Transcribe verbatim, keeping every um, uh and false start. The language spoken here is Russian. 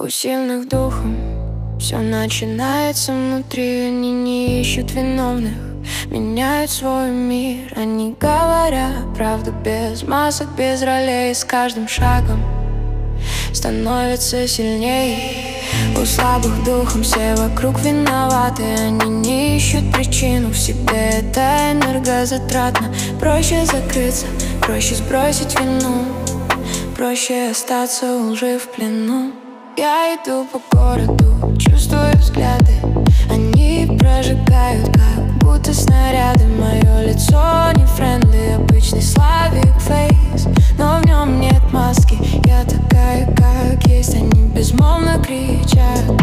У сильных духом все начинается внутри. Они не ищут виновных, меняют свой мир. Они говорят правду без масок, без ролей. С каждым шагом становятся сильнее. У слабых духом все вокруг виноваты. Они не ищут причину в себе, это энергозатратно. Проще закрыться, проще сбросить вину, проще остаться у лжи в плену. Я иду по городу, чувствую взгляды. Они прожигают, как будто снаряды. Мое лицо не френдли, обычный Славик фейс, но в нем нет маски. Я такая, как есть, они безмолвно кричат.